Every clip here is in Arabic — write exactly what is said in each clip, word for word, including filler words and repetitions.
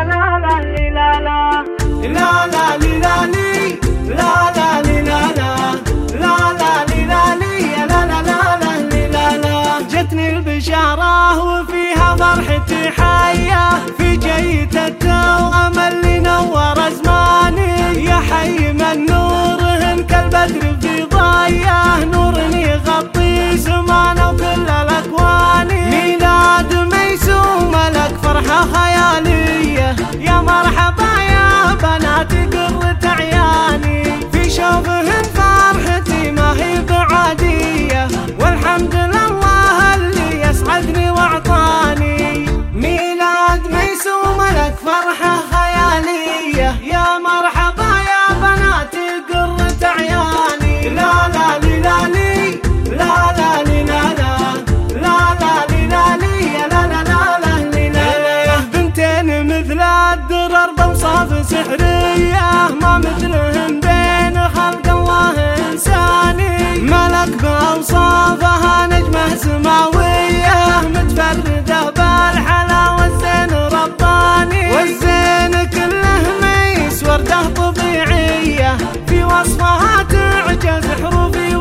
جتني البشارة وفيها فرحتي حية في جية التوأم اللي نور أزماني، يا حي من نورهن كالبدر في ضيه، نور يغطي سمانا وكل الأكوان. ميلاد ميسوم لك فرحة خيالية، يا مرحبا يا بناتي قرة عياني، في شوفهن فرحتي ما هي بعادية، والحمد لله اللي يسعدني واعطاني. ميلاد ميسوم لك فرحة خيالية، يا مرحبا يا بناتي قرة عياني. لا لا لي لا لي لا لا لي لا لا لا لا لي لا لي لا لا لا لا لي لا. بنتين مثل الدرر بوصاف سحرية، ما مثلهن بين خلق الله إنساني، ملك بأوصافها نجمة سماوية، متفردة بالحلا والزين رباني، والزين كله ميس وردة طبيعية، في وصفها تعجز حروفي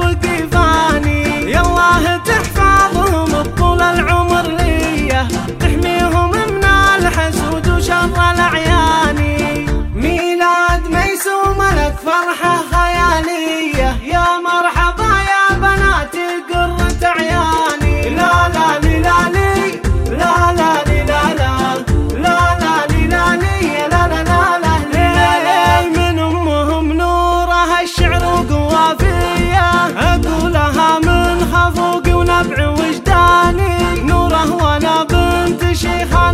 وقفاني. يا الله تحفظهم طول العمر ليا، تحميهم من الحسود وشر الأعياني. ميلاد ميسوم لك فرحة خيالية، يا مرحبا يا بناتي قرة عياني. لا لا لي لا لي لا لا لي لا لا لا لا لي لا لي لا لا لا لا لي. من أمهم نورها الشعر وقوافية، أقولها من خفوق ونبع وجداني، نوره وانا بنت شيخان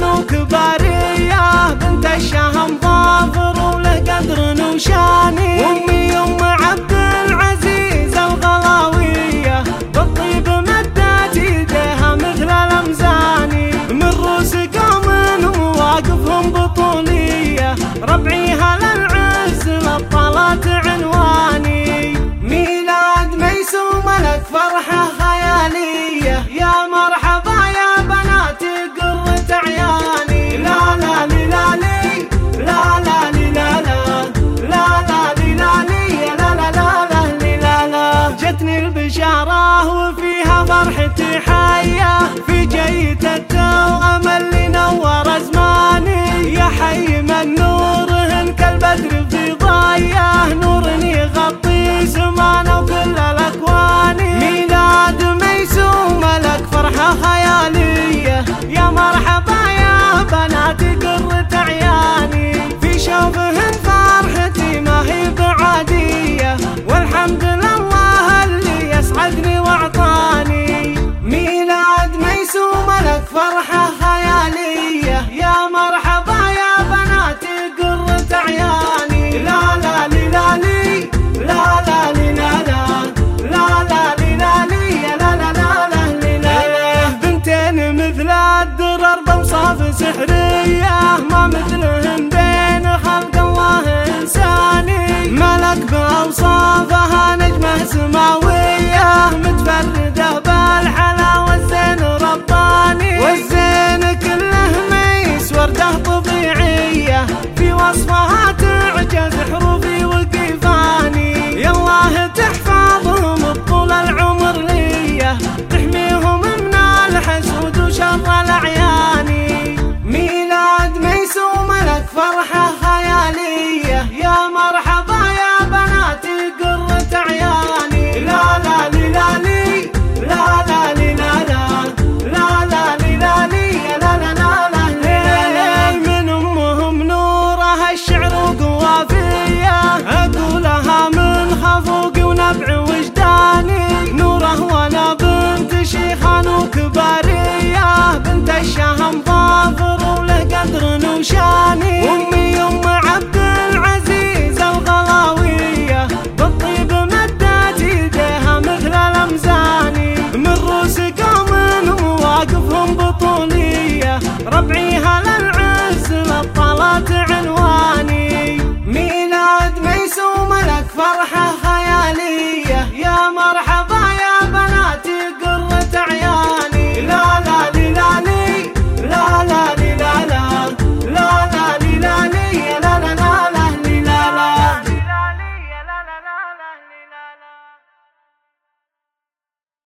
وكبارية، بنت الشهم ظافر وله قدر وشاني، وامي ام عبد العزيز الغلاوية، بالطيب مدت يديها مثل الامزاني، من روس قوم مواقفهم بطولية، ربعيها للعز للطلات عنواني. ميلاد ميسوم لك فرحة خيالية، يا مرحبا يا بناتي قرة عياني. لا لا لي لا لي لا لا لي لا لا لا لا لي لا لي لا لا لا لا لي لا لا. جتني البشارة وفيها فرحتي حية في جية التوأم اللي نور أزماني، يا حي من نورهن كالبدر في ضيه، نور يغطي سمانا وكل الأكوان. ميلاد ميسوم لك فرحة خيالية، يا مرحبا يا بناتي قرة عياني، في شوفهن فرحتي ما هي بعادية، والحمد لله اللي يسعدني واعطاني. ميلاد ميسوم لك فرحة خيالية، يا مرحبا يا بناتي قرة عياني. لا لا لي لا لي لا لا لي لا لا لا لا لي لا لي لا لا لا لا لي لا. بنتين مثل الدرر بوصاف سحرية، ما مثلهن بين خلق الله إنساني، ملك بأوصافها نجمة سماوية، متفردة بالحلا والزين رباني، والزين كله ميس وردة طبيعية، في وصفها تعجز حروفي وقفاني. يا الله تحفظهم طول العمر ليا، تحميهم من الحسود وشر الأعياني. ميلاد ميسوم لك فرحة خيالية، يا مرحبا يا بناتي قرة عياني. لا لا لي لا لي لا لا لي لا لا لا لا لي لا لي لا لا لا لا لي. من أمهم نورها الشعر وقوافية، أقولها من خفوق ونبع وجداني، نوره وانا بنت شيخان وكبارية، بنت الشهم ظافر وله قدر وشاني، وامي